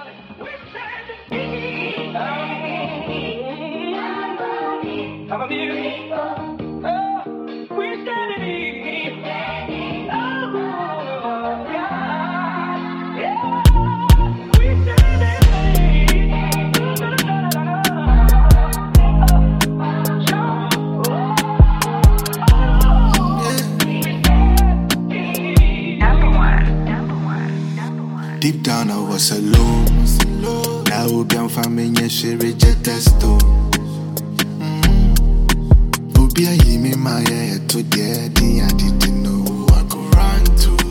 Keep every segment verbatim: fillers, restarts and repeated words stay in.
Deep down I was alone. Now we be family, she rejected stone. Obi a hear me my head to the I didn't know who I could run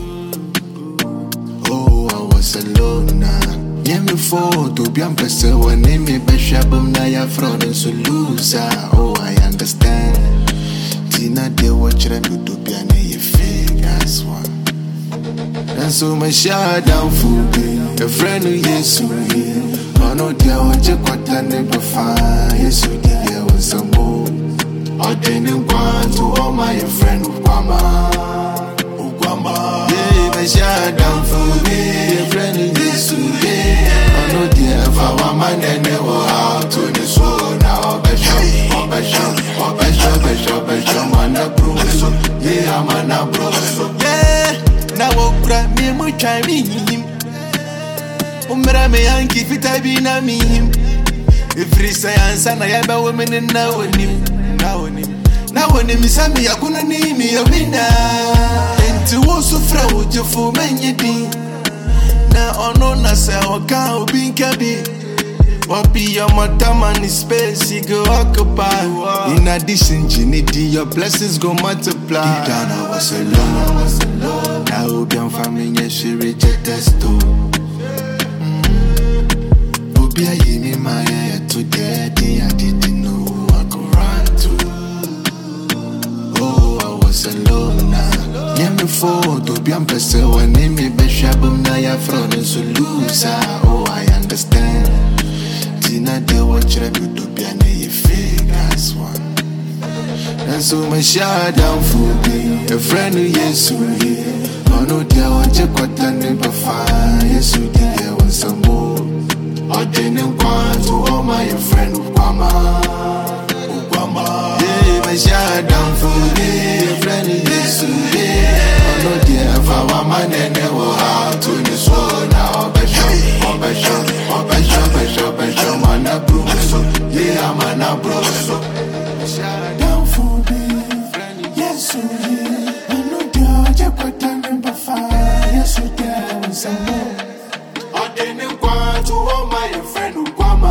to. Oh, I was alone now. Yeah, me for to be a person when they me be shabum na ya fraud and so loser. Oh, I understand. Tina they watch them to be an a fake as one. And so my shut down food, a friend who yes, who I know dear what you got and never find. Yes, you did there was some more. I didn't want to all my friend Ukwama. Ukwama, yeah, my shut down food, a friend who yes, who I know dear if I want my name, never out to the soul. Now, Basham, or Basham, or Basham, Basham, Basham, and a bro. Yeah, I'm an bro. Yeah. Na wokra me mu twa me him umra me yanki fita bi na me him every say ansa na ya ba women na wonim na wonim na wonim sami yakuna ni mi yobina enti wo so fra wo jefo manyedi na ono na se oka obi nkabi what be your mother man space you go occupy. In addition, Ginity, your blessings go multiply. Deep down I was alone, I was alone. Now we be family, yeah, she rejected stone. Obi a hear me my head to daddy, I didn't know who I could run to. Oh, I was alone now. Yeah, me for to be a person when they me be shabum na ya fraud and so loser. Oh, I understand. Tina they watch them to be an a fake as one. And so my shut down food, a friend who yes, who I know dear what you got and never find. Yes, you did there was some more. I didn't want to all my friend Ukwama. Ukwama, yeah, my shut down food, a friend who yes, who I know dear if I want my name, never out to the soul. Now, Basham, or Basham, or Basham, Basham, Basham, and a bro. Yeah, I'm an bro. Shut down for me. Yes, you I know God, you got time number five. Yes, you there was some more. I didn't want to all my friend Ukwama.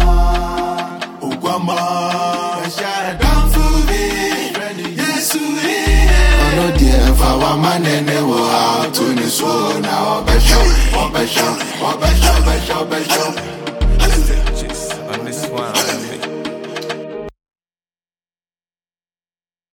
Ukwama, shut down for me. Yes, you I know dear if I want my name, never out to the soul. Now, Basham, or Basham, or Basham.